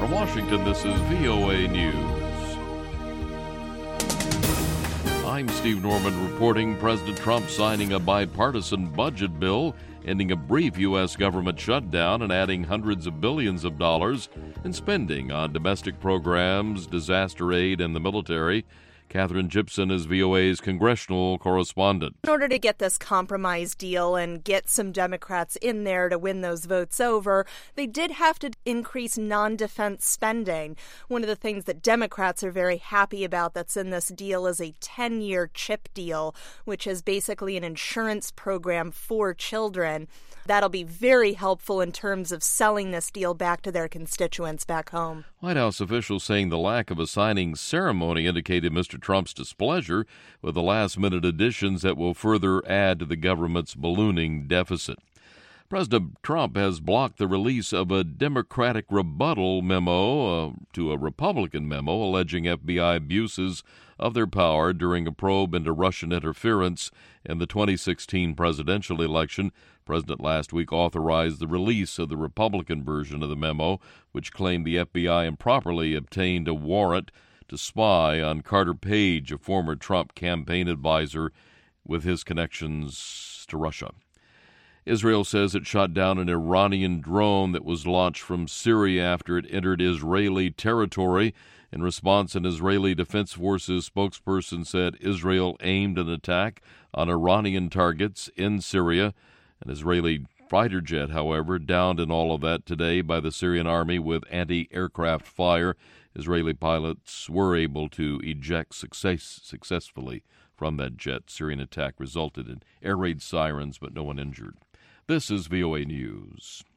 From Washington, this is VOA News. I'm Steve Norman reporting President Trump signing a bipartisan budget bill, ending a brief U.S. government shutdown and adding hundreds of billions of dollars in spending on domestic programs, disaster aid, and the military. Catherine Gibson is VOA's congressional correspondent. In order to get this compromise deal and get some Democrats in there to win those votes over, they did have to increase non-defense spending. One of the things that Democrats are very happy about that's in this deal is a 10-year CHIP deal, which is basically an insurance program for children. That'll be very helpful in terms of selling this deal back to their constituents back home. White House officials saying the lack of a signing ceremony indicated Mr. Trump's displeasure with the last-minute additions that will further add to the government's ballooning deficit. President Trump has blocked the release of a Democratic rebuttal memo to a Republican memo alleging FBI abuses of their power during a probe into Russian interference in the 2016 presidential election. The president last week authorized the release of the Republican version of the memo, which claimed the FBI improperly obtained a warrant to spy on Carter Page, a former Trump campaign advisor with his connections to Russia. Israel says it shot down an Iranian drone that was launched from Syria after it entered Israeli territory. In response, an Israeli Defense Forces spokesperson said Israel aimed an attack on Iranian targets in Syria. An Israeli fighter jet, however, downed in all of that today by the Syrian army with anti-aircraft fire. Israeli pilots were able to eject successfully from that jet. Syrian attack resulted in air raid sirens, but no one injured. This is VOA News.